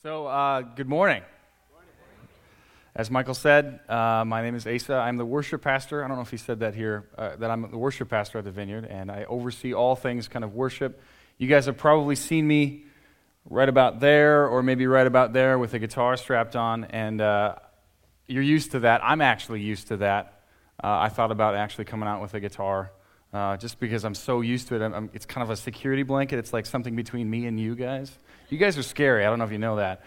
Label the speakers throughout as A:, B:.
A: Good morning. As Michael said, my name is Asa. I'm the worship pastor. I don't know if he said that here, that I'm the worship pastor at the Vineyard, and I oversee all things kind of worship. You guys have probably seen me right about there, or maybe right about there with a guitar strapped on, and you're used to that. I'm actually used to that. I thought about actually coming out with a guitar, just because I'm so used to it. It's kind of a security blanket. It's like something between me and you guys. You guys are scary. I don't know if you know that.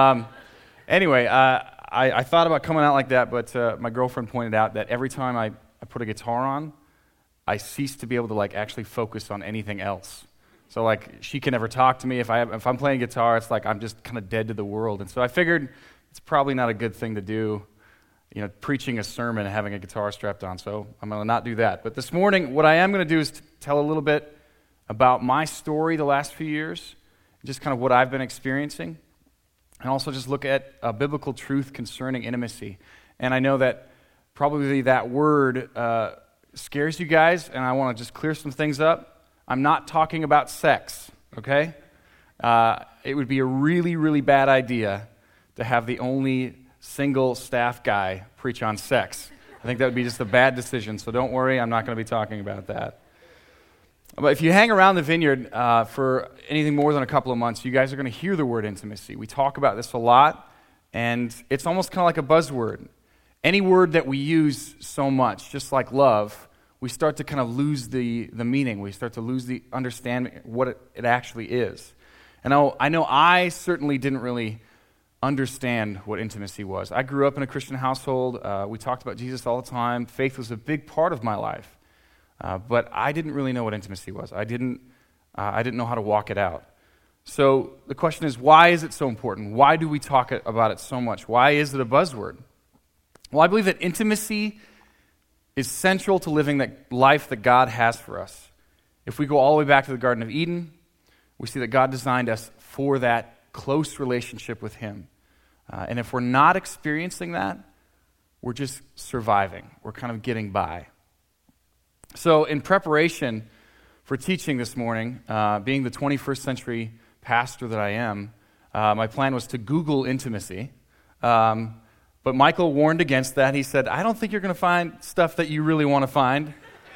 A: Anyway, I thought about coming out like that, but my girlfriend pointed out that every time I put a guitar on, I cease to be able to actually focus on anything else. So she can never talk to me. If I'm playing guitar, it's like I'm just kind of dead to the world. And so I figured it's probably not a good thing to do, preaching a sermon and having a guitar strapped on. So I'm going to not do that. But this morning, what I am going to do is tell a little bit about my story the last few years, just kind of what I've been experiencing, and also just look at a biblical truth concerning intimacy. And I know that probably that word scares you guys, and I want to just clear some things up. I'm not talking about sex, okay? It would be a really, really bad idea to have the only single staff guy preach on sex. I think that would be just a bad decision, so don't worry, I'm not going to be talking about that. But if you hang around the Vineyard for anything more than a couple of months, you guys are going to hear the word intimacy. We talk about this a lot, and it's almost kind of like a buzzword. Any word that we use so much, just like love, we start to kind of lose the meaning. We start to lose the understanding what it actually is. And I know I certainly didn't really understand what intimacy was. I grew up in a Christian household. We talked about Jesus all the time. Faith was a big part of my life. But I didn't really know what intimacy was. I didn't know how to walk it out. So the question is, why is it so important? Why do we talk about it so much? Why is it a buzzword? Well, I believe that intimacy is central to living that life that God has for us. If we go all the way back to the Garden of Eden, we see that God designed us for that close relationship with Him. And if we're not experiencing that, we're just surviving. We're kind of getting by. So in preparation for teaching this morning, being the 21st century pastor that I am, my plan was to Google intimacy. But Michael warned against that. He said, I don't think you're going to find stuff that you really want to find.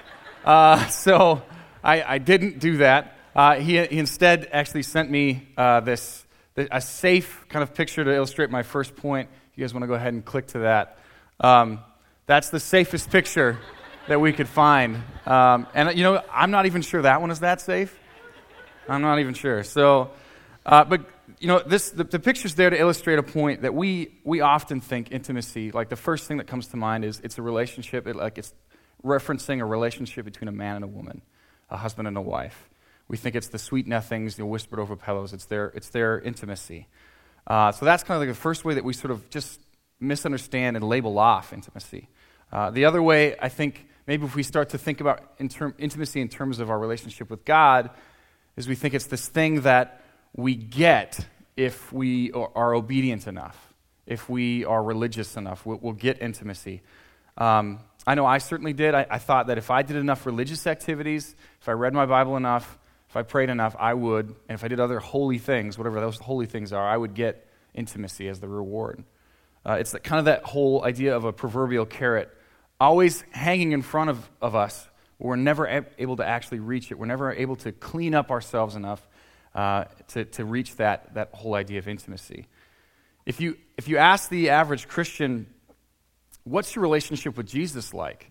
A: So I didn't do that. He instead actually sent me a safe kind of picture to illustrate my first point. If you guys want to go ahead and click to that. That's the safest picture that we could find. And I'm not even sure that one is that safe. I'm not even sure. So, but the picture's there to illustrate a point that we often think intimacy, like the first thing that comes to mind is it's a relationship, it's referencing a relationship between a man and a woman, a husband and a wife. We think it's the sweet nothings, whispered over pillows. It's their intimacy. So that's kind of like the first way that we sort of just misunderstand and label off intimacy. The other way, I think, maybe if we start to think about intimacy in terms of our relationship with God, is we think it's this thing that we get if we are obedient enough, if we are religious enough, we'll get intimacy. I know I certainly did. I thought that if I did enough religious activities, if I read my Bible enough, if I prayed enough, I would, and if I did other holy things, whatever those holy things are, I would get intimacy as the reward. It's kind of that whole idea of a proverbial carrot always hanging in front of us, but we're never able to actually reach it. We're never able to clean up ourselves enough to reach that whole idea of intimacy. If you ask the average Christian, what's your relationship with Jesus like?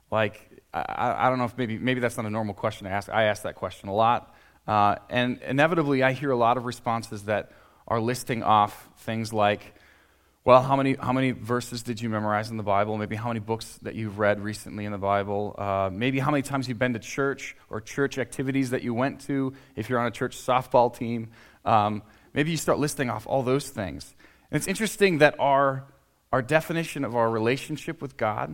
A: I don't know if maybe that's not a normal question to ask. I ask that question a lot. And inevitably, I hear a lot of responses that are listing off things like, well, how many verses did you memorize in the Bible? Maybe how many books that you've read recently in the Bible? Maybe how many times you've been to church or church activities that you went to if you're on a church softball team. Maybe you start listing off all those things. And it's interesting that our definition of our relationship with God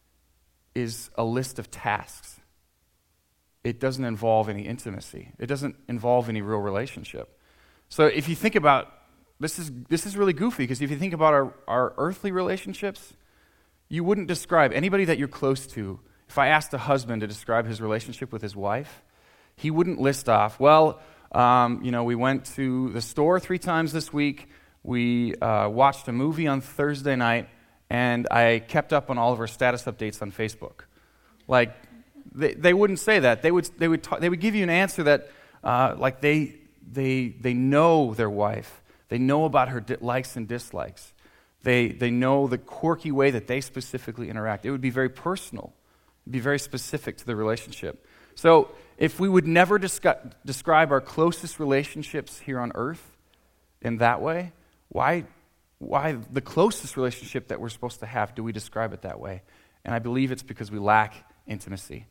A: is a list of tasks. It doesn't involve any intimacy. It doesn't involve any real relationship. So if you think about This is really goofy, because if you think about our earthly relationships, you wouldn't describe anybody that you're close to. If I asked a husband to describe his relationship with his wife, he wouldn't list off, we went to the store 3 times this week, we watched a movie on Thursday night, and I kept up on all of our status updates on Facebook. Like, they wouldn't say that. They would give you an answer that, like, they know their wife. They know about her likes and dislikes. They know the quirky way that they specifically interact. It would be very personal. It would be very specific to the relationship. So if we would never describe our closest relationships here on earth in that way, why the closest relationship that we're supposed to have, do we describe it that way? And I believe it's because we lack intimacy.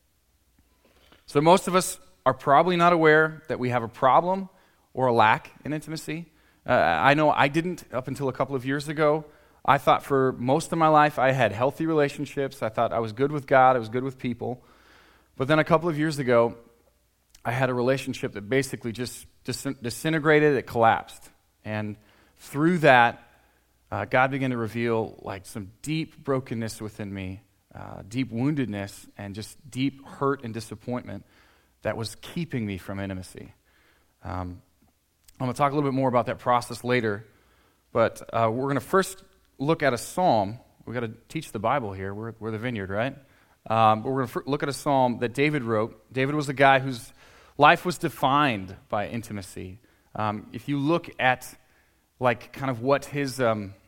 A: So most of us are probably not aware that we have a problem or a lack in intimacy. I know I didn't up until a couple of years ago. I thought for most of my life I had healthy relationships. I thought I was good with God, I was good with people. But then a couple of years ago, I had a relationship that basically just disintegrated, it collapsed. And through that, God began to reveal like some deep brokenness within me, deep woundedness, and just deep hurt and disappointment that was keeping me from intimacy. I'm going to talk a little bit more about that process later, but we're going to first look at a psalm. We've got to teach the Bible here. We're the Vineyard, right? But we're going to look at a psalm that David wrote. David was a guy whose life was defined by intimacy. If you look at like kind of what he's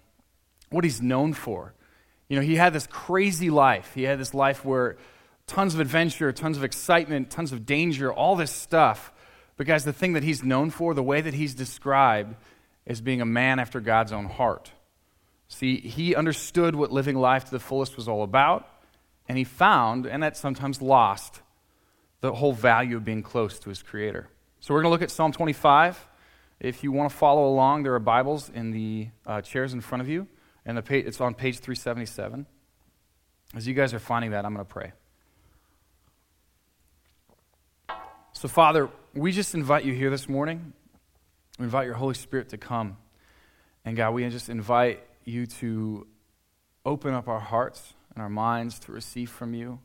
A: known for, you know, he had this crazy life. He had this life where tons of adventure, tons of excitement, tons of danger, all this stuff. But guys, the thing that he's known for, the way that he's described, is being a man after God's own heart. See, he understood what living life to the fullest was all about, and he found, and that's sometimes lost, the whole value of being close to his Creator. So we're going to look at Psalm 25. If you want to follow along, there are Bibles in the chairs in front of you, and it's on page 377. As you guys are finding that, I'm going to pray. So, Father, we just invite you here this morning. We invite your Holy Spirit to come. And God, we just invite you to open up our hearts and our minds to receive from you.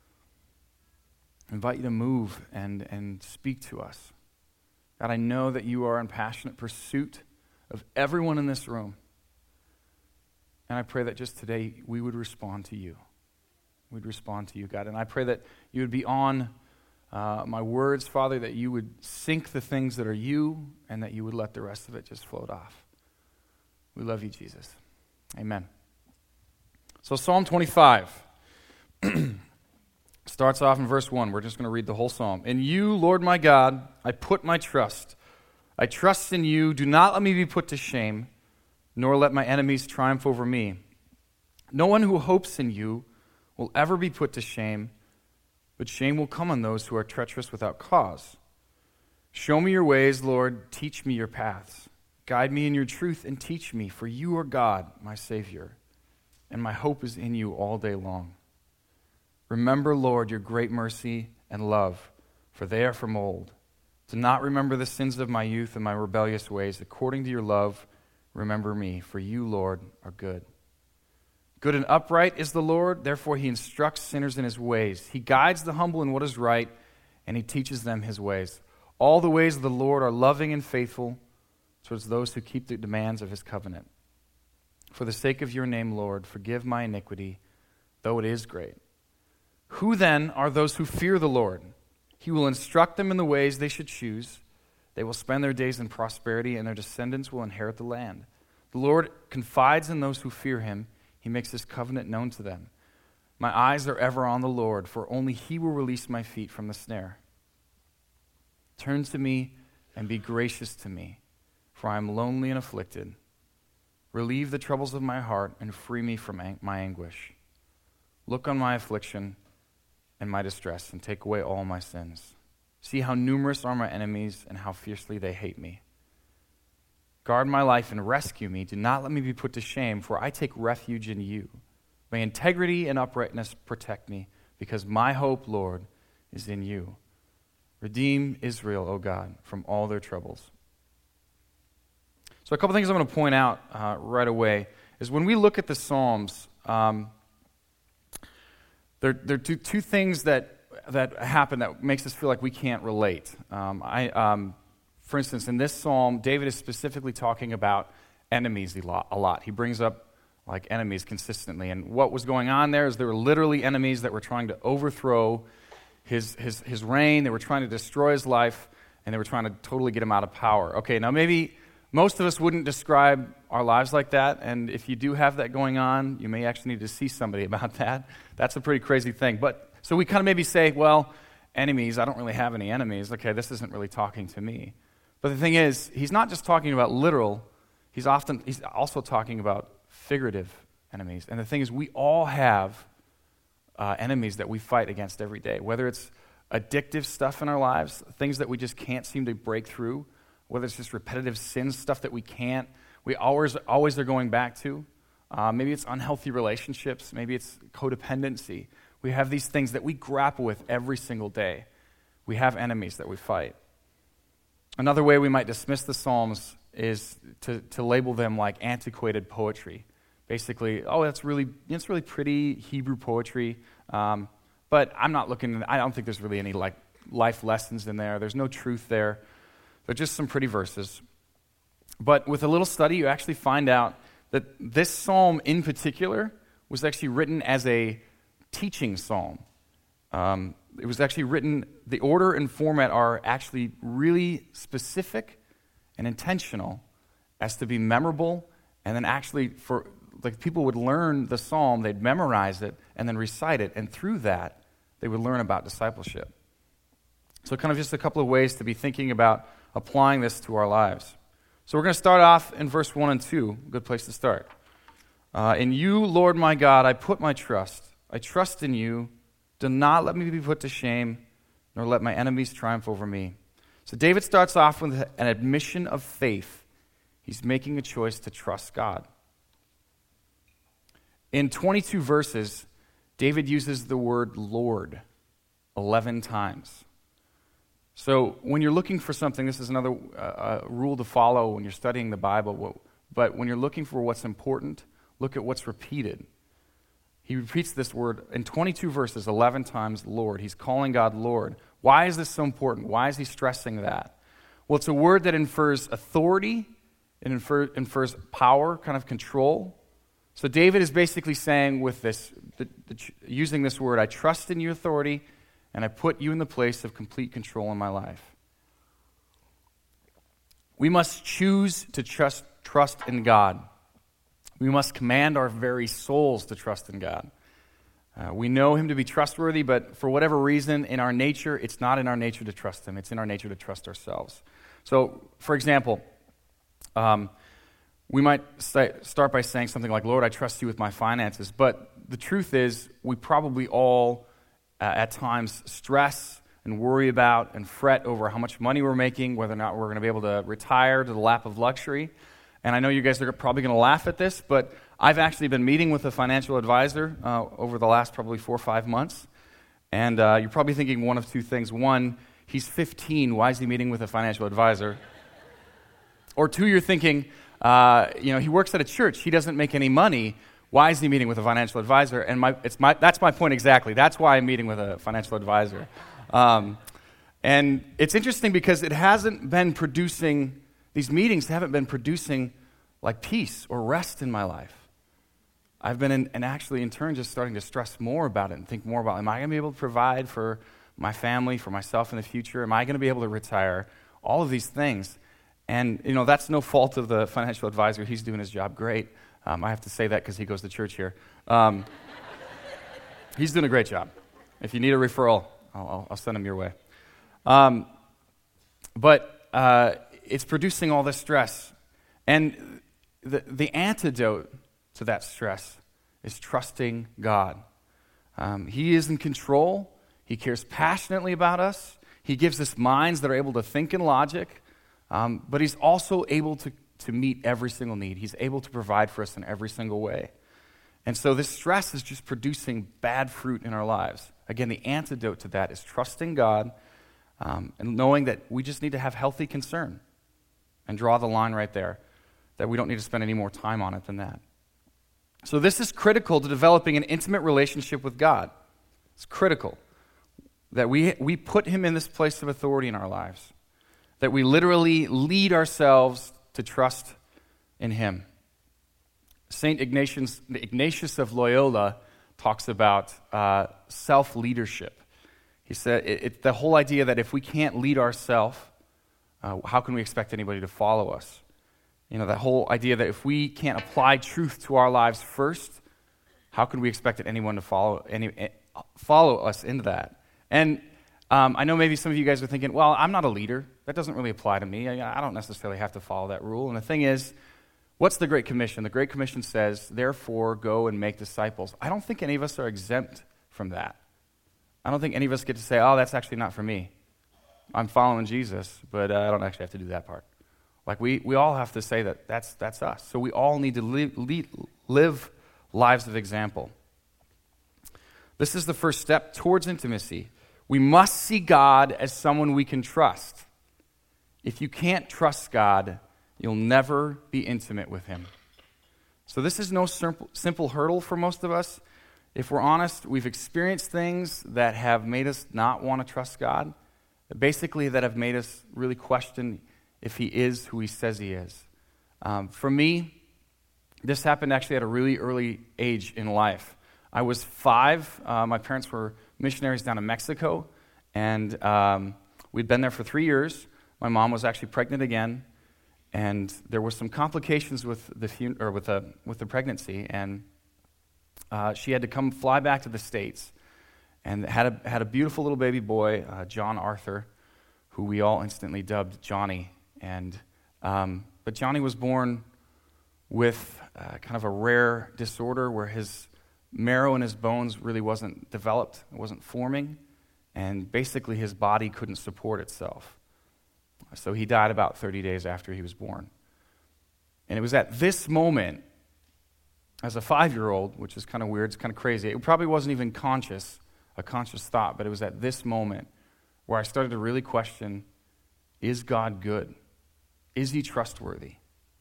A: I invite you to move and speak to us. God, I know that you are in passionate pursuit of everyone in this room. And I pray that just today we would respond to you. We'd respond to you, God. And I pray that you would be on my words, Father, that you would sink the things that are you and that you would let the rest of it just float off. We love you, Jesus. Amen. So Psalm 25 starts off in verse 1. We're just going to read the whole psalm. In you, Lord my God, I put my trust. I trust in you. Do not let me be put to shame, nor let my enemies triumph over me. No one who hopes in you will ever be put to shame, but shame will come on those who are treacherous without cause. Show me your ways, Lord. Teach me your paths. Guide me in your truth and teach me, for you are God, my Savior, and my hope is in you all day long. Remember, Lord, your great mercy and love, for they are from old. Do not remember the sins of my youth and my rebellious ways. According to your love, remember me, for you, Lord, are good. Good and upright is the Lord, therefore he instructs sinners in his ways. He guides the humble in what is right, and he teaches them his ways. All the ways of the Lord are loving and faithful towards those who keep the demands of his covenant. For the sake of your name, Lord, forgive my iniquity, though it is great. Who then are those who fear the Lord? He will instruct them in the ways they should choose. They will spend their days in prosperity, and their descendants will inherit the land. The Lord confides in those who fear him. He makes his covenant known to them. My eyes are ever on the Lord, for only he will release my feet from the snare. Turn to me and be gracious to me, for I am lonely and afflicted. Relieve the troubles of my heart and free me from my anguish. Look on my affliction and my distress and take away all my sins. See how numerous are my enemies and how fiercely they hate me. Guard my life and rescue me. Do not let me be put to shame, for I take refuge in you. May integrity and uprightness protect me, because my hope, Lord, is in you. Redeem Israel, O God, from all their troubles. So a couple things I'm going to point out right away is when we look at the Psalms, there are two things that happen that makes us feel like we can't relate. For instance, in this psalm, David is specifically talking about enemies a lot. He brings up like enemies consistently. And what was going on there is there were literally enemies that were trying to overthrow his reign. They were trying to destroy his life, and they were trying to totally get him out of power. Okay, now maybe most of us wouldn't describe our lives like that, and if you do have that going on, you may actually need to see somebody about that. That's a pretty crazy thing. But so we kind of maybe say, well, enemies, I don't really have any enemies. Okay, this isn't really talking to me. But the thing is, he's not just talking about literal, he's also talking about figurative enemies. And the thing is, we all have enemies that we fight against every day, whether it's addictive stuff in our lives, things that we just can't seem to break through, whether it's just repetitive sin stuff that we always are going back to. Maybe it's unhealthy relationships. Maybe it's codependency. We have these things that we grapple with every single day. We have enemies that we fight. Another way we might dismiss the Psalms is to label them like antiquated poetry. Basically, it's really pretty Hebrew poetry, but I don't think there's really any like life lessons in there. There's no truth there. They're just some pretty verses. But with a little study, you actually find out that this psalm in particular was actually written as a teaching psalm. It was actually written, the order and format are actually really specific and intentional as to be memorable, and then actually for like people would learn the psalm, they'd memorize it, and then recite it, and through that, they would learn about discipleship. So kind of just a couple of ways to be thinking about applying this to our lives. So we're going to start off in verse 1 and 2, good place to start. In you, Lord my God, I put my trust. I trust in you. Do not let me be put to shame, nor let my enemies triumph over me. So David starts off with an admission of faith. He's making a choice to trust God. In 22 verses, David uses the word Lord 11 times. So when you're looking for something, this is another rule to follow when you're studying the Bible, but when you're looking for what's important, look at what's repeated. He repeats this word in 22 verses 11 times, Lord. He's calling God Lord. Why is this so important? Why is he stressing that? Well, it's a word that infers authority, it infers power, kind of control. So David is basically saying with this, using this word, I trust in your authority, and I put you in the place of complete control in my life. We must choose to trust in God. We must command our very souls to trust in God. We know him to be trustworthy, but for whatever reason, in our nature, it's not in our nature to trust him. It's in our nature to trust ourselves. So, for example, we might start by saying something like, Lord, I trust you with my finances. But the truth is, we probably all, at times, stress and worry about and fret over how much money we're making, whether or not we're going to be able to retire to the lap of luxury. And I know you guys are probably going to laugh at this, but I've actually been meeting with a financial advisor over the last probably 4 or 5 months. And you're probably thinking one of two things. One, he's 15. Why is he meeting with a financial advisor? Or two, you're thinking, he works at a church. He doesn't make any money. Why is he meeting with a financial advisor? And that's my point exactly. That's why I'm meeting with a financial advisor. And it's interesting because it hasn't been producing, these meetings haven't been producing like peace or rest in my life. I've been actually in turn just starting to stress more about it and think more about, am I going to be able to provide for my family, for myself in the future? Am I going to be able to retire? All of these things. And, that's no fault of the financial advisor. He's doing his job great. I have to say that because he goes to church here. He's doing a great job. If you need a referral, I'll send him your way. But it's producing all this stress. And the antidote to that stress is trusting God. He is in control. He cares passionately about us. He gives us minds that are able to think in logic. But he's also able to meet every single need. He's able to provide for us in every single way. And so this stress is just producing bad fruit in our lives. Again, the antidote to that is trusting God and knowing that we just need to have healthy concern and draw the line right there, that we don't need to spend any more time on it than that. So this is critical to developing an intimate relationship with God. It's critical that we put him in this place of authority in our lives, that we literally lead ourselves to trust in him. St. Ignatius of Loyola talks about self-leadership. He said the whole idea that if we can't lead ourselves, how can we expect anybody to follow us? That whole idea that if we can't apply truth to our lives first, how can we expect anyone to follow us into that? And I know maybe some of you guys are thinking, well, I'm not a leader. That doesn't really apply to me. I don't necessarily have to follow that rule. And the thing is, what's the Great Commission? The Great Commission says, therefore, go and make disciples. I don't think any of us are exempt from that. I don't think any of us get to say, oh, that's actually not for me. I'm following Jesus, but I don't actually have to do that part. Like we all have to say that's us. So we all need to live lives of example. This is the first step towards intimacy. We must see God as someone we can trust. If you can't trust God, you'll never be intimate with him. So this is no simple hurdle for most of us. If we're honest, we've experienced things that have made us not want to trust God, basically that have made us really question if he is who he says he is. For me, this happened actually at a really early age in life. I was 5. My parents were missionaries down in Mexico, and we'd been there for 3 years. My mom was actually pregnant again, and there were some complications with the pregnancy, and she had to come fly back to the States, and had a beautiful little baby boy, John Arthur, who we all instantly dubbed Johnny. And but Johnny was born with kind of a rare disorder where his marrow in his bones really wasn't developed, it wasn't forming, and basically his body couldn't support itself. So he died about 30 days after he was born. And it was at this moment, as a 5-year-old, which is kind of weird, it's kind of crazy, it probably wasn't even a conscious thought, but it was at this moment where I started to really question, is God good? Is he trustworthy?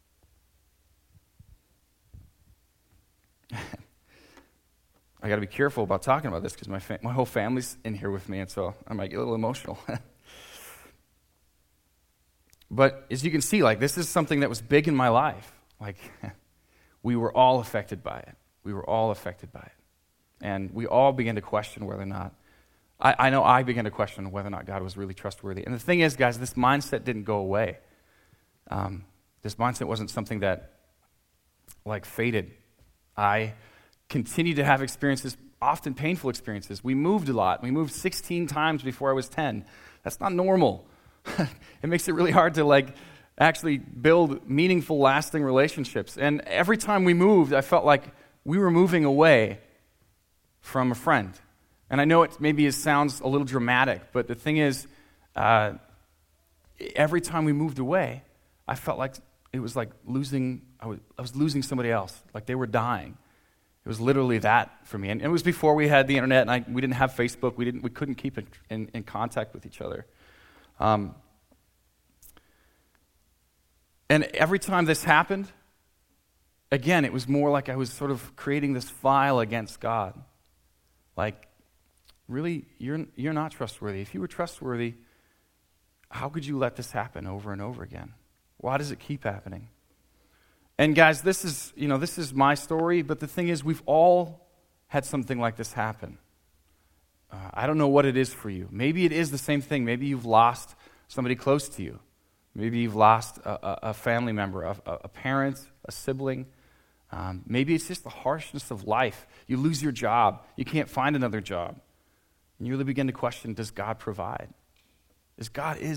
A: I got to be careful about talking about this because my whole family's in here with me, and so I might get a little emotional. But as you can see, this is something that was big in my life. We were all affected by it. And we all began to question whether or not, I know I began to question whether or not God was really trustworthy. And the thing is, guys, this mindset didn't go away. This mindset wasn't something that, faded. I continued to have experiences, often painful experiences. We moved a lot. We moved 16 times before I was 10. That's not normal. It makes it really hard to, actually build meaningful, lasting relationships. And every time we moved, I felt like we were moving away from a friend. And I know it sounds a little dramatic, but the thing is, every time we moved away, I felt like it was like I was losing somebody else, like they were dying. It was literally that for me. And it was before we had the internet, and we didn't have Facebook. We couldn't keep in contact with each other. And every time this happened, again, it was more like I was sort of creating this file against God. Really, you're not trustworthy. If you were trustworthy, how could you let this happen over and over again? Why does it keep happening? And guys, this is my story, but the thing is, we've all had something like this happen. I don't know what it is for you. Maybe it is the same thing. Maybe you've lost somebody close to you. Maybe you've lost a family member, a parent, a sibling. Maybe it's just the harshness of life. You lose your job. You can't find another job. And you really begin to question, does God provide? Is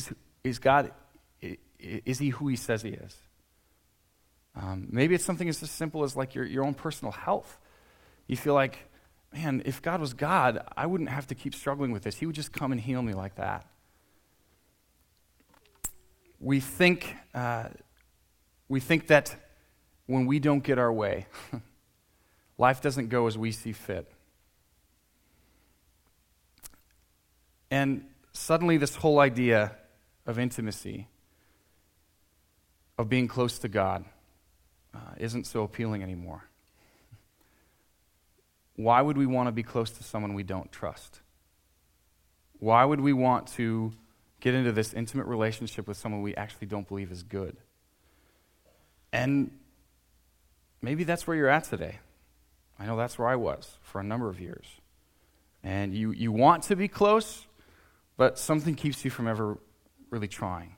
A: he who he says he is? Maybe it's something as simple as your own personal health. You feel like, man, if God was God, I wouldn't have to keep struggling with this. He would just come and heal me like that. We think that when we don't get our way, life doesn't go as we see fit. And suddenly this whole idea of intimacy, of being close to God, isn't so appealing anymore. Why would we want to be close to someone we don't trust? Why would we want to get into this intimate relationship with someone we actually don't believe is good? And maybe that's where you're at today. I know that's where I was for a number of years. And you want to be close, but something keeps you from ever really trying.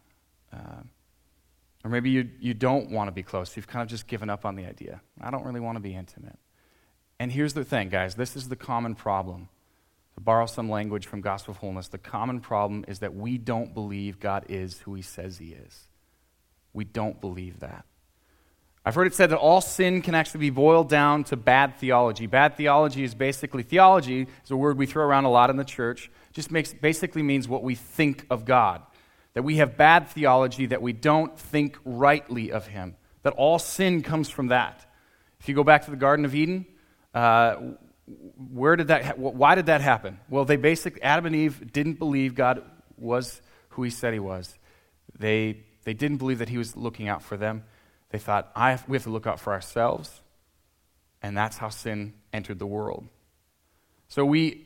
A: Or maybe you don't want to be close. You've kind of just given up on the idea. I don't really want to be intimate. And here's the thing, guys. This is the common problem. To borrow some language from Gospel of Wholeness, the common problem is that we don't believe God is who he says he is. We don't believe that. I've heard it said that all sin can actually be boiled down to bad theology. Bad theology is a word we throw around a lot in the church. Just basically means what we think of God. That we have bad theology, that we don't think rightly of him. That all sin comes from that. If you go back to the Garden of Eden, why did that happen? Well, Adam and Eve didn't believe God was who he said he was. They didn't believe that he was looking out for them. They thought, we have to look out for ourselves. And that's how sin entered the world. So we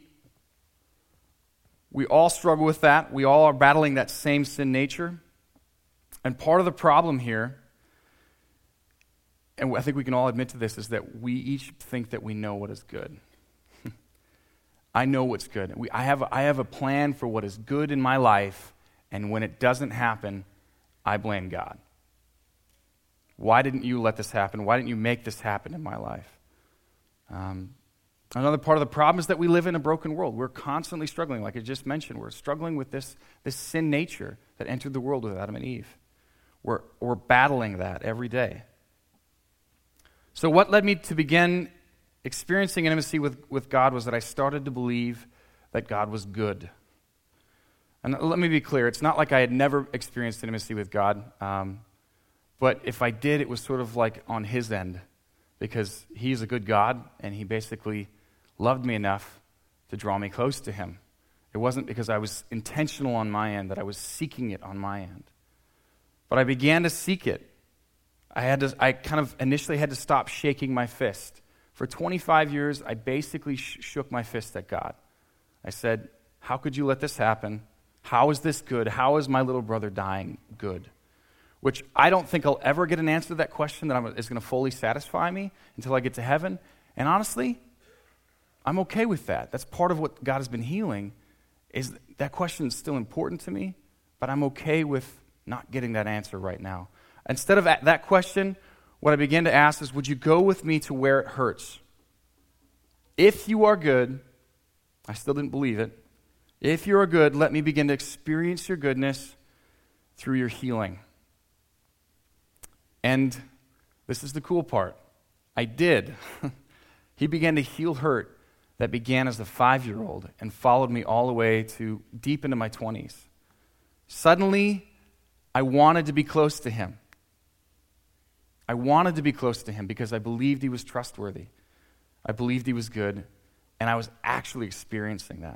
A: all struggle with that. We all are battling that same sin nature. And part of the problem here, and I think we can all admit to this, is that we each think that we know what is good. I know what's good. I have a plan for what is good in my life, and when it doesn't happen, I blame God. Why didn't you let this happen? Why didn't you make this happen in my life? Another part of the problem is that we live in a broken world. We're constantly struggling, like I just mentioned. We're struggling with this sin nature that entered the world with Adam and Eve. We're battling that every day. So what led me to begin experiencing intimacy with God was that I started to believe that God was good. And let me be clear, it's not like I had never experienced intimacy with God, but if I did, it was sort of like on his end, because he's a good God, and he basically loved me enough to draw me close to him. It wasn't because I was intentional on my end, that I was seeking it on my end. But I began to seek it. I kind of initially had to stop shaking my fist. For 25 years, I basically shook my fist at God. I said, how could you let this happen? How is this good? How is my little brother dying good? Which I don't think I'll ever get an answer to that question that is going to fully satisfy me until I get to heaven. And honestly, I'm okay with that. That's part of what God has been healing. Is that question is still important to me, but I'm okay with not getting that answer right now. Instead of that question, what I began to ask is, would you go with me to where it hurts? If you are good, I still didn't believe it. If you are good, let me begin to experience your goodness through your healing. And this is the cool part. I did. He began to heal hurt that began as a 5-year-old and followed me all the way to deep into my 20s. Suddenly, I wanted to be close to him. I wanted to be close to him because I believed he was trustworthy. I believed he was good, and I was actually experiencing that.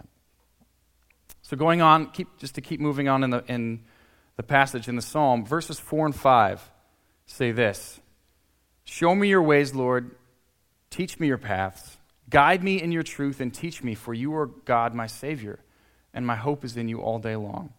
A: So going on, to keep moving on in the passage in the Psalm, verses 4 and 5 say this: show me your ways, Lord, teach me your paths, guide me in your truth and teach me, for you are God, my Savior, and my hope is in you all day long.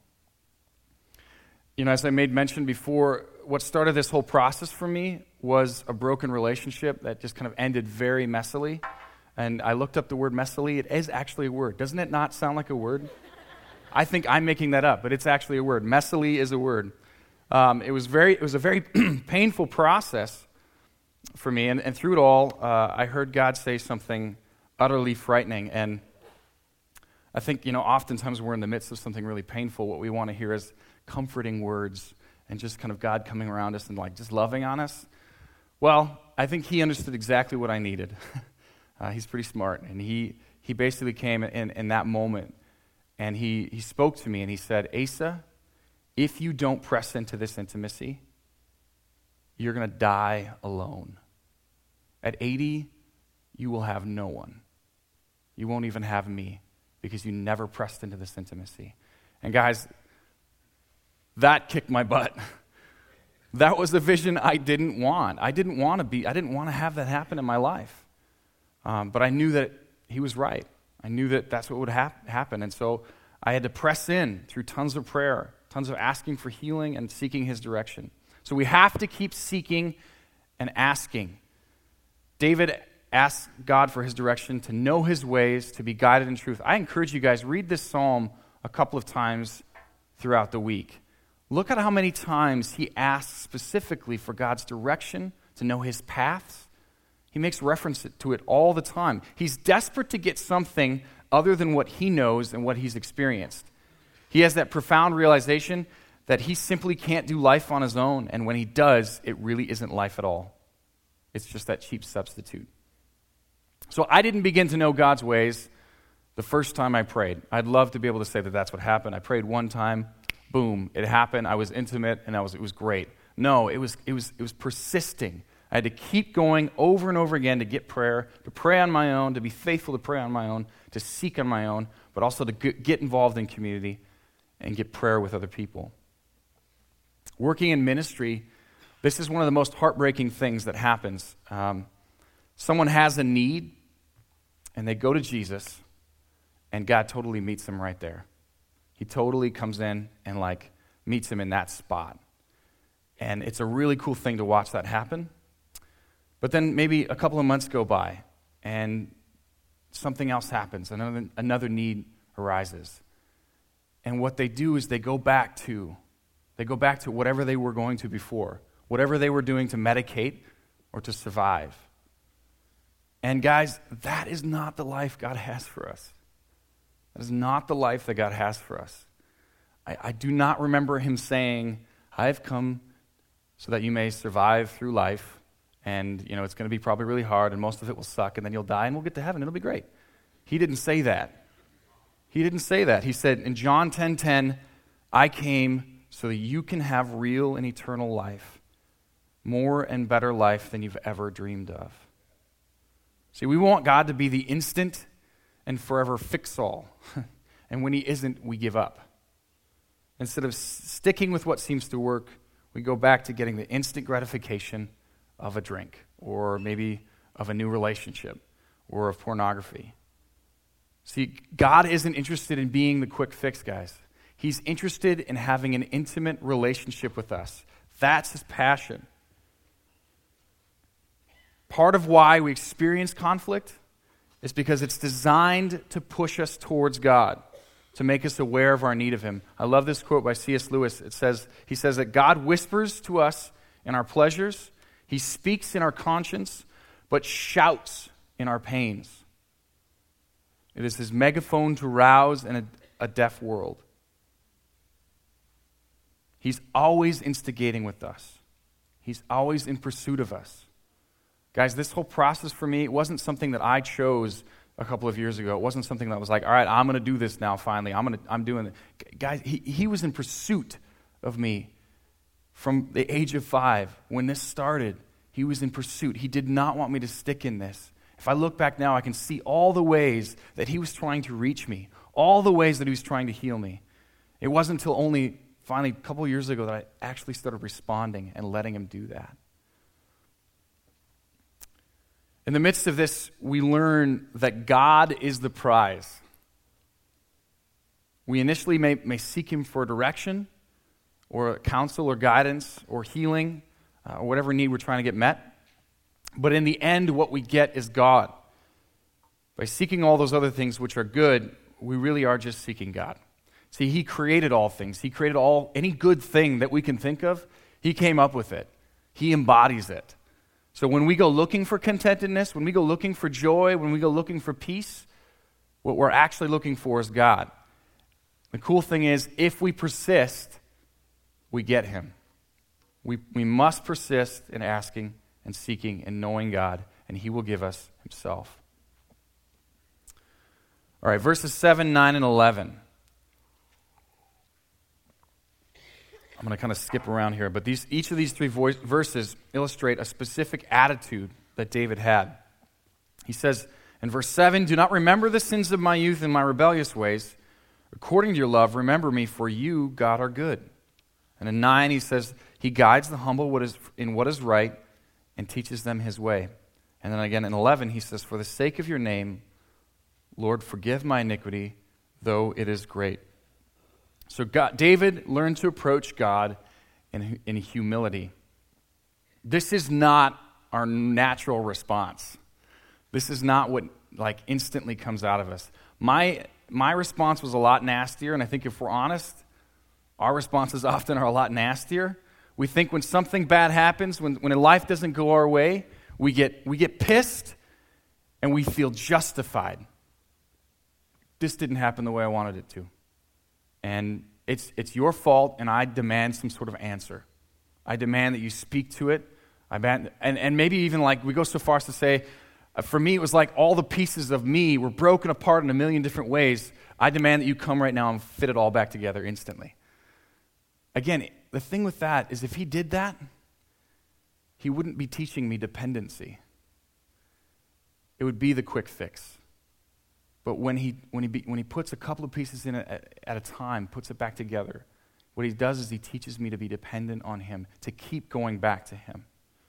A: You know, as I made mention before, what started this whole process for me was a broken relationship that just kind of ended very messily. And I looked up the word messily. It is actually a word. Doesn't it not sound like a word? I think I'm making that up, but it's actually a word. Messily is a word. It was a very painful process for me, and through it all, I heard God say something utterly frightening. And I think, oftentimes when we're in the midst of something really painful, what we want to hear is comforting words and just kind of God coming around us and like just loving on us. Well, I think he understood exactly what I needed. He's pretty smart, and he basically came in that moment, and he spoke to me, and he said, Asa, if you don't press into this intimacy, you're going to die alone. At 80, you will have no one. You won't even have me because you never pressed into this intimacy. And guys, that kicked my butt. That was the vision I didn't want. I didn't want to have that happen in my life. But I knew that he was right. I knew that that's what would happen. And so I had to press in through tons of prayer, tons of asking for healing and seeking his direction. So we have to keep seeking and asking. David asked God for his direction, to know his ways, to be guided in truth. I encourage you guys, read this psalm a couple of times throughout the week. Look at how many times he asks specifically for God's direction, to know his paths. He makes reference to it all the time. He's desperate to get something other than what he knows and what he's experienced. He has that profound realization that he simply can't do life on his own, and when he does, it really isn't life at all. It's just that cheap substitute. So I didn't begin to know God's ways the first time I prayed. I'd love to be able to say that that's what happened. I prayed one time, boom, it happened. I was intimate, and it was great. No, it was persisting. I had to keep going over and over again to get prayer, to pray on my own, to be faithful to pray on my own, to seek on my own, but also to get involved in community and get prayer with other people. Working in ministry, this is one of the most heartbreaking things that happens. Someone has a need, and they go to Jesus, and God totally meets them right there. He totally comes in and meets him in that spot. And it's a really cool thing to watch that happen. But then maybe a couple of months go by, and something else happens. Another need arises. And what they do is they go back to whatever they were going to before, whatever they were doing to medicate or to survive. And guys, that is not the life God has for us. That is not the life that God has for us. I do not remember him saying, I have come so that you may survive through life, and it's going to be probably really hard, and most of it will suck, and then you'll die, and we'll get to heaven. It'll be great. He didn't say that. He didn't say that. He said in John 10:10, I came so that you can have real and eternal life, more and better life than you've ever dreamed of. See, we want God to be the instant and forever fix-all. And when he isn't, we give up. Instead of sticking with what seems to work, we go back to getting the instant gratification of a drink, or maybe of a new relationship, or of pornography. See, God isn't interested in being the quick fix, guys. He's interested in having an intimate relationship with us. That's his passion. Part of why we experience conflict is because it's designed to push us towards God, to make us aware of our need of him. I love this quote by C.S. Lewis. He says that God whispers to us in our pleasures, he speaks in our conscience, but shouts in our pains. It is his megaphone to rouse a deaf world. He's always instigating with us. He's always in pursuit of us. Guys, this whole process for me, it wasn't something that I chose a couple of years ago. It wasn't something that was like, all right, I'm going to do this now finally. I'm doing it. Guys, he was in pursuit of me from the age of 5. When this started, he was in pursuit. He did not want me to stick in this. If I look back now, I can see all the ways that he was trying to reach me, all the ways that he was trying to heal me. It wasn't until only finally a couple of years ago that I actually started responding and letting him do that. In the midst of this, we learn that God is the prize. We initially may seek him for direction or counsel or guidance or healing or whatever need we're trying to get met. But in the end, what we get is God. By seeking all those other things which are good, we really are just seeking God. See, he created all things. He created any good thing that we can think of. He came up with it. He embodies it. So when we go looking for contentedness, when we go looking for joy, when we go looking for peace, what we're actually looking for is God. The cool thing is, if we persist, we get him. We must persist in asking and seeking and knowing God, and he will give us himself. All right, verses 7, 9, and 11. I'm going to kind of skip around here, but each of these three verses illustrate a specific attitude that David had. He says in verse 7, do not remember the sins of my youth and my rebellious ways. According to your love, remember me, for you, God, are good. And in 9, he says, he guides the humble in what is right and teaches them his way. And then again in 11, he says, for the sake of your name, Lord, forgive my iniquity, though it is great. So David learned to approach God in humility. This is not our natural response. This is not what like instantly comes out of us. My response was a lot nastier, and I think if we're honest, our responses often are a lot nastier. We think when something bad happens, when life doesn't go our way, we get pissed and we feel justified. This didn't happen the way I wanted it to. And it's your fault, and I demand some sort of answer. I demand that you speak to it. And maybe even like we go so far as to say, for me, it was like all the pieces of me were broken apart in a million different ways. I demand that you come right now and fit it all back together instantly. Again, the thing with that is if he did that, he wouldn't be teaching me dependency. It would be the quick fix. But when he puts a couple of pieces in at a time, puts it back together, what he does is he teaches me to be dependent on him, to keep going back to him.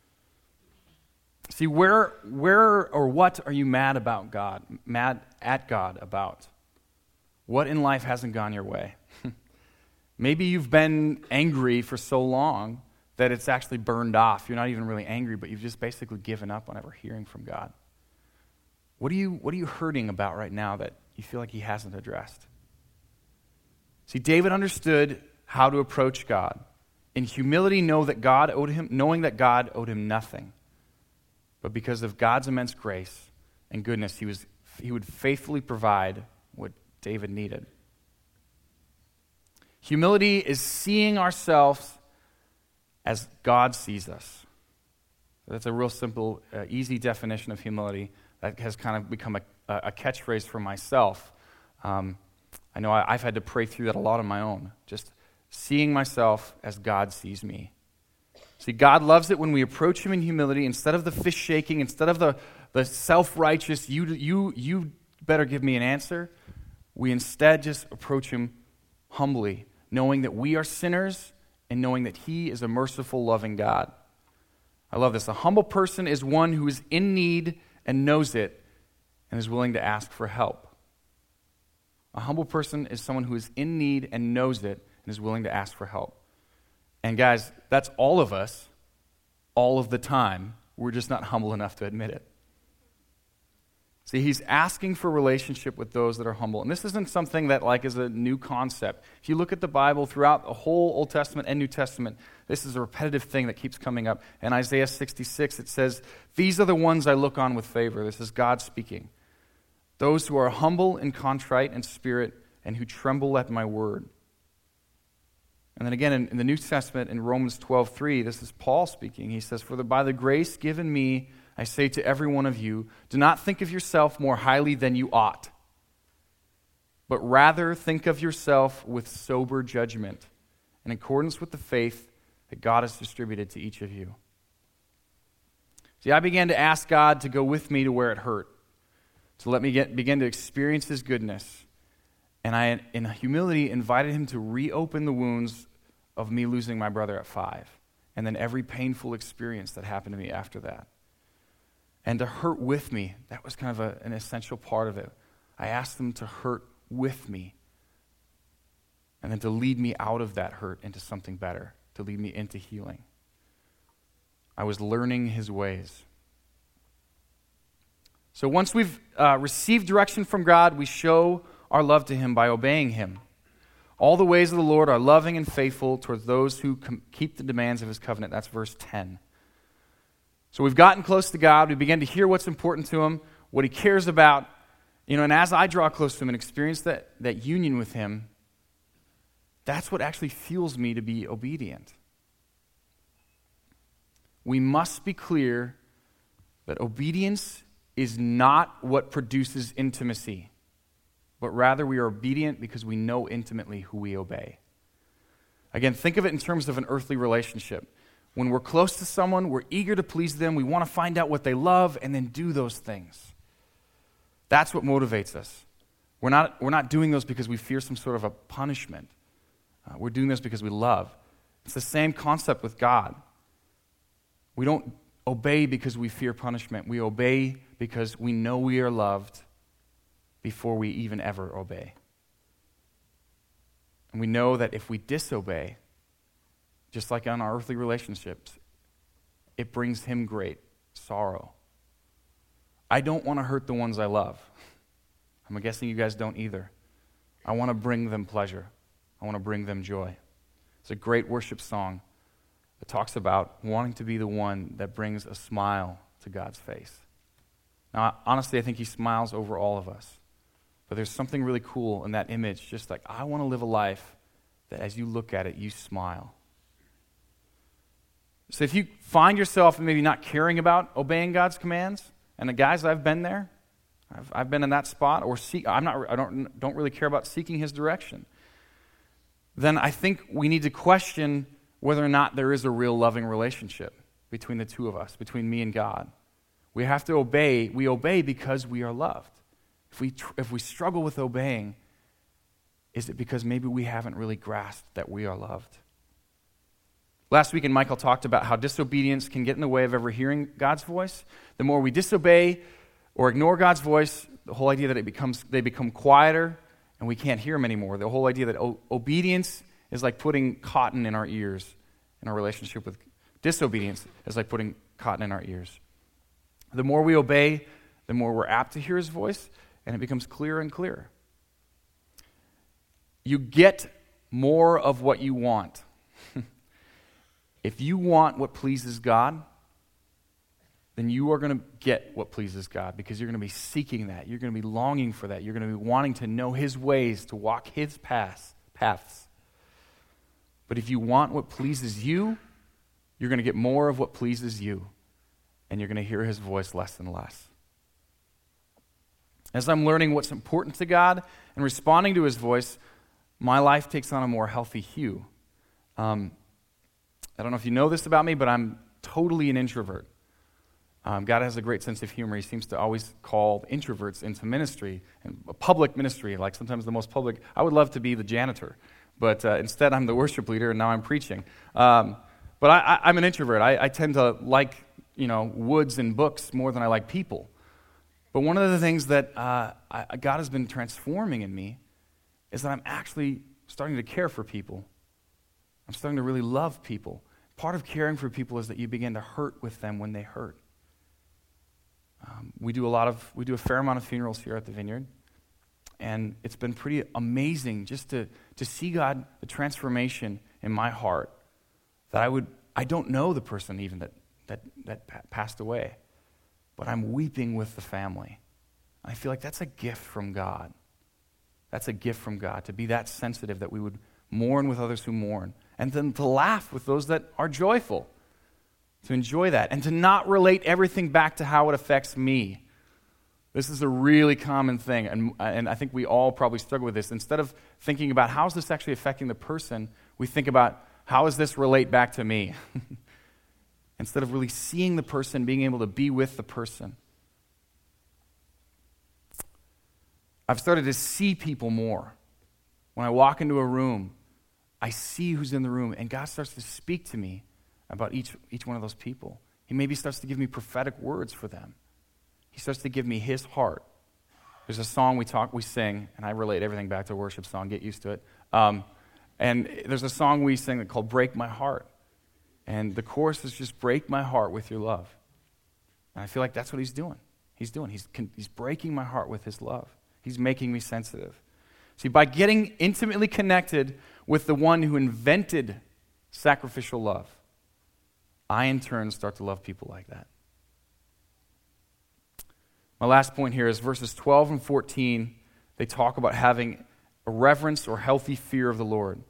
A: See, where or what are you mad about God? Mad at God about? What in life hasn't gone your way? Maybe you've been angry for so long that it's actually burned off. You're not even really angry, but you've just basically given up on ever hearing from God. What are you hurting about right now that you feel like he hasn't addressed? See, David understood how to approach God. In humility, knowing that God owed him nothing. But because of God's immense grace and goodness, he would faithfully provide what David needed. Humility is seeing ourselves as God sees us. That's a real simple, easy definition of humility that has kind of become a catchphrase for myself. I know I've had to pray through that a lot on my own, just seeing myself as God sees me. See, God loves it when we approach him in humility instead of the fist shaking, instead of the self-righteous, you better give me an answer. We instead just approach him humbly, knowing that we are sinners and knowing that he is a merciful, loving God. I love this. A humble person is one who is in need and knows it and is willing to ask for help. A humble person is someone who is in need and knows it and is willing to ask for help. And guys, that's all of us, all of the time. We're just not humble enough to admit it. See, he's asking for relationship with those that are humble. And this isn't something that like is a new concept. If you look at the Bible throughout the whole Old Testament and New Testament, this is a repetitive thing that keeps coming up. In Isaiah 66, it says, "These are the ones I look on with favor." This is God speaking. "Those who are humble and contrite in spirit and who tremble at my word." And then again in the New Testament, in Romans 12:3, this is Paul speaking. He says, "For by the grace given me, I say to every one of you, do not think of yourself more highly than you ought, but rather think of yourself with sober judgment, in accordance with the faith that God has distributed to each of you." See, I began to ask God to go with me to where it hurt, to let me begin to experience his goodness. And I, in humility, invited him to reopen the wounds of me losing my brother at 5, and then every painful experience that happened to me after that. And to hurt with me, that was kind of an essential part of it. I asked him to hurt with me, and then to lead me out of that hurt into something better, to lead me into healing. I was learning his ways. So once we've received direction from God, we show our love to him by obeying him. All the ways of the Lord are loving and faithful towards those who keep the demands of his covenant. That's verse 10. So we've gotten close to God. We begin to hear what's important to him, what he cares about. And as I draw close to him and experience that union with him, that's what actually fuels me to be obedient. We must be clear that obedience is not what produces intimacy, but rather we are obedient because we know intimately who we obey. Again, think of it in terms of an earthly relationship. When we're close to someone, we're eager to please them. We want to find out what they love and then do those things. That's what motivates us. We're not doing those because we fear some sort of a punishment. We're doing this because we love. It's the same concept with God. We don't obey because we fear punishment. We obey because we know we are loved before we even ever obey. And we know that if we disobey, just like on our earthly relationships, it brings him great sorrow. I don't want to hurt the ones I love. I'm guessing you guys don't either. I want to bring them pleasure. I want to bring them joy. It's a great worship song that talks about wanting to be the one that brings a smile to God's face. Now, honestly, I think he smiles over all of us. But there's something really cool in that image, just like, I want to live a life that as you look at it, you smile. So if you find yourself maybe not caring about obeying God's commands, and the guys, I've been there, I've been in that spot, or I don't really care about seeking his direction, then I think we need to question whether or not there is a real loving relationship between the two of us, between me and God. We have to obey. We obey because we are loved. If we struggle with obeying, is it because maybe we haven't really grasped that we are loved? Last week, Michael talked about how disobedience can get in the way of ever hearing God's voice. The more we disobey or ignore God's voice, the whole idea that they become quieter and we can't hear him anymore. The whole idea that obedience is like putting cotton in our ears. In our relationship with disobedience is like putting cotton in our ears. The more we obey, the more we're apt to hear his voice, and it becomes clearer and clearer. You get more of what you want. If you want what pleases God, then you are going to get what pleases God because you're going to be seeking that. You're going to be longing for that. You're going to be wanting to know his ways, to walk his paths. But if you want what pleases you, you're going to get more of what pleases you, and you're going to hear his voice less and less. As I'm learning what's important to God and responding to his voice, my life takes on a more healthy hue. I don't know if you know this about me, but I'm totally an introvert. God has a great sense of humor. He seems to always call introverts into ministry, and a public ministry, like sometimes the most public. I would love to be the janitor, but instead I'm the worship leader, and now I'm preaching. But I'm an introvert. I tend to like, woods and books more than I like people. But one of the things that God has been transforming in me is that I'm actually starting to care for people. I'm starting to really love people. Part of caring for people is that you begin to hurt with them when they hurt. We do a fair amount of funerals here at the Vineyard, and it's been pretty amazing just to see God, the transformation in my heart, that I don't know the person even that passed away, but I'm weeping with the family. I feel like that's a gift from God. That's a gift from God, to be that sensitive that we would mourn with others who mourn, and then to laugh with those that are joyful, to enjoy that, and to not relate everything back to how it affects me. This is a really common thing, and I think we all probably struggle with this. Instead of thinking about how is this actually affecting the person, we think about how does this relate back to me? Instead of really seeing the person, being able to be with the person. I've started to see people more. When I walk into a room, I see who's in the room, and God starts to speak to me about each one of those people. He maybe starts to give me prophetic words for them. He starts to give me his heart. There's a song we sing, and I relate everything back to a worship song, get used to it. And there's a song we sing called Break My Heart. And the chorus is just, break my heart with your love. And I feel like that's what he's doing. He's breaking my heart with his love. He's making me sensitive. See, by getting intimately connected with the one who invented sacrificial love, I in turn start to love people like that. My last point here is verses 12 and 14. They talk about having a reverence or healthy fear of the Lord.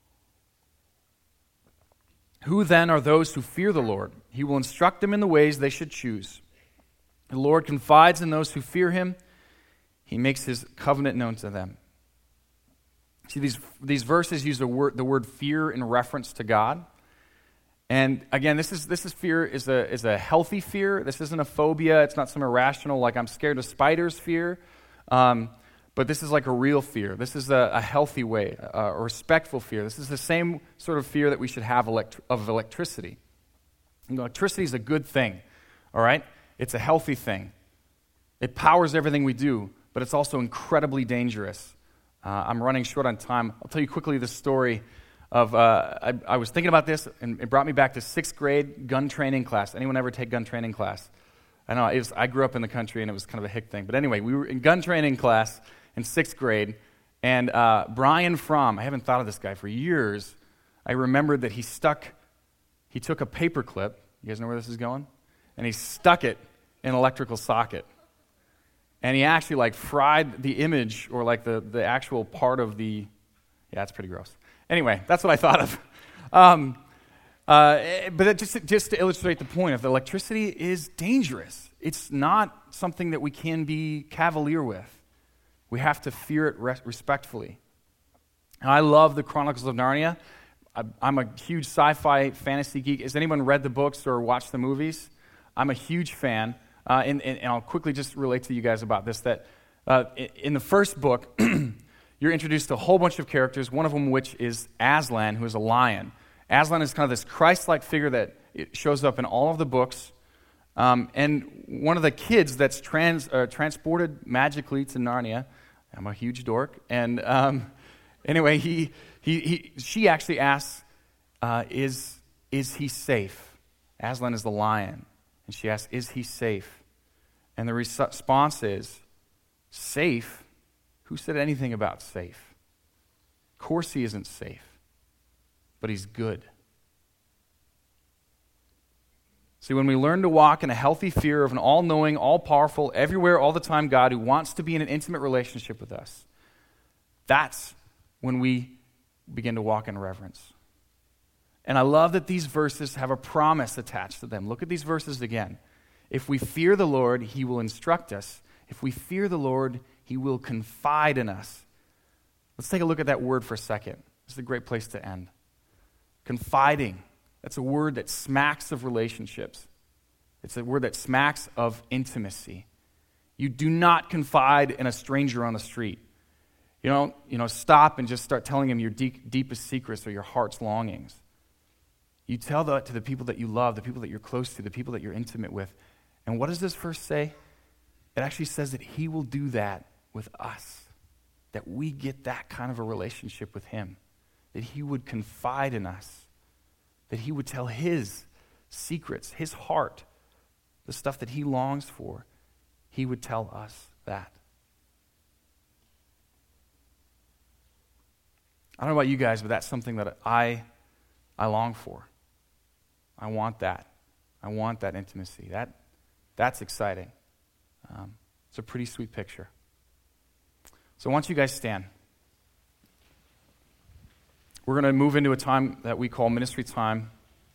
A: Who then are those who fear the Lord? He will instruct them in the ways they should choose. The Lord confides in those who fear him. He makes his covenant known to them. See, these verses use the word fear in reference to God. And again, this is fear is a healthy fear. This isn't a phobia. It's not some irrational, like I'm scared of spiders fear. But this is like a real fear. This is a healthy way, a respectful fear. This is the same sort of fear that we should have of electricity. Electricity is a good thing, all right? It's a healthy thing. It powers everything we do, but it's also incredibly dangerous. I'm running short on time. I'll tell you quickly the story I was thinking about this, and it brought me back to 6th grade gun training class. Anyone ever take gun training class? I know, I grew up in the country, and it was kind of a hick thing. But anyway, we were in gun training class in 6th grade, and Brian Fromm, I haven't thought of this guy for years. I remembered that he took a paper clip, you guys know where this is going? And he stuck it in an electrical socket. And he actually fried the image, or the actual part of the, yeah, it's pretty gross. Anyway, that's what I thought of. But just to illustrate the point, if electricity is dangerous, it's not something that we can be cavalier with. We have to fear it respectfully. And I love the Chronicles of Narnia. I'm a huge sci-fi fantasy geek. Has anyone read the books or watched the movies? I'm a huge fan. And I'll quickly just relate to you guys about this, that in the first book, you're introduced to a whole bunch of characters, one of them which is Aslan, who is a lion. Aslan is kind of this Christ-like figure that it shows up in all of the books. And one of the kids that's transported magically to Narnia, I'm a huge dork, and anyway, she actually asks, is he safe? Aslan is the lion. And she asks, is he safe? And the response is, safe? Who said anything about safe? Of course he isn't safe, but he's good. See, when we learn to walk in a healthy fear of an all-knowing, all-powerful, everywhere, all the time God who wants to be in an intimate relationship with us, that's when we begin to walk in reverence. And I love that these verses have a promise attached to them. Look at these verses again. If we fear the Lord, he will instruct us. If we fear the Lord, he will confide in us. Let's take a look at that word for a second. This is a great place to end. Confiding. That's a word that smacks of relationships. It's a word that smacks of intimacy. You do not confide in a stranger on the street. You don't, stop and just start telling him your deepest secrets or your heart's longings. You tell that to the people that you love, the people that you're close to, the people that you're intimate with. And what does this verse say? It actually says that he will do that with us, that we get that kind of a relationship with him, that he would confide in us, that he would tell his secrets, his heart, the stuff that he longs for. He would tell us that. I don't know about you guys, but that's something that I long for. I want that. I want that intimacy. That's exciting. It's a pretty sweet picture. So why don't you guys stand? We're going to move into a time that we call ministry time.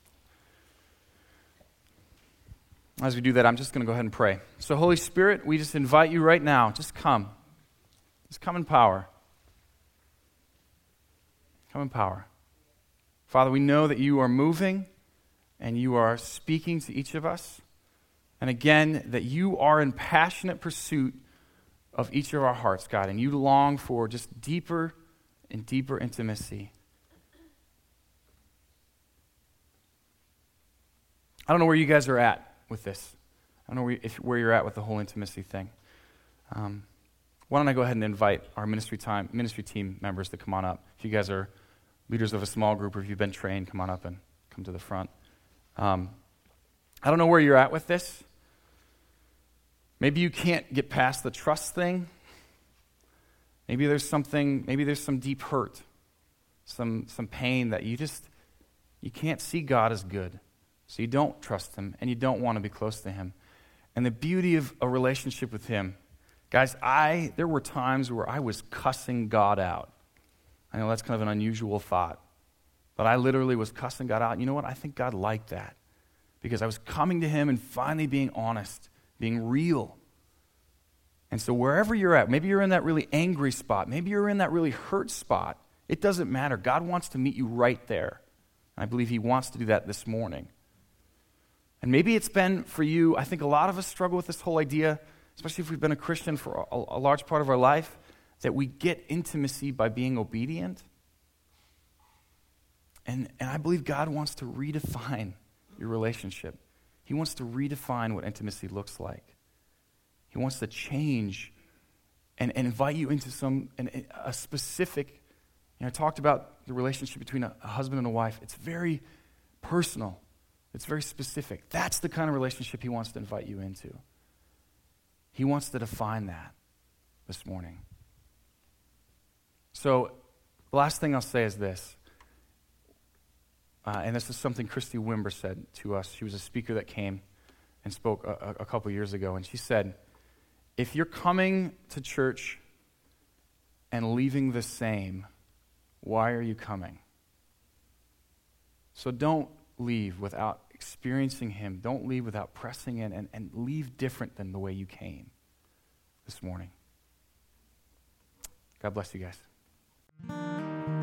A: As we do that, I'm just going to go ahead and pray. So Holy Spirit, we just invite you right now. Just come. Just come in power. Come in power. Father, we know that you are moving and you are speaking to each of us. And again, that you are in passionate pursuit of each of our hearts, God, and you long for just deeper and deeper intimacy. I don't know where you guys are at with this. I don't know where you're at with the whole intimacy thing. Why don't I go ahead and invite our ministry team members to come on up. If you guys are leaders of a small group or if you've been trained, come on up and come to the front. I don't know where you're at with this. Maybe you can't get past the trust thing. Maybe there's some deep hurt, some pain that you can't see God as good. So you don't trust him and you don't want to be close to him. And the beauty of a relationship with him, guys, there were times where I was cussing God out. I know that's kind of an unusual thought, but I literally was cussing God out. And you know what? I think God liked that because I was coming to him and finally being honest, being real. And so wherever you're at, maybe you're in that really angry spot, maybe you're in that really hurt spot, it doesn't matter. God wants to meet you right there. And I believe he wants to do that this morning. And maybe it's been for you, I think a lot of us struggle with this whole idea, especially if we've been a Christian for a large part of our life, that we get intimacy by being obedient. And I believe God wants to redefine your relationship. He wants to redefine what intimacy looks like. He wants to change and invite you into a specific, I talked about the relationship between a husband and a wife, it's very personal. It's very specific. That's the kind of relationship he wants to invite you into. He wants to define that this morning. So the last thing I'll say is this, and this is something Christy Wimber said to us. She was a speaker that came and spoke a couple years ago, and she said, if you're coming to church and leaving the same, why are you coming? So don't leave without experiencing him. Don't leave without pressing in, and leave different than the way you came this morning. God bless you guys.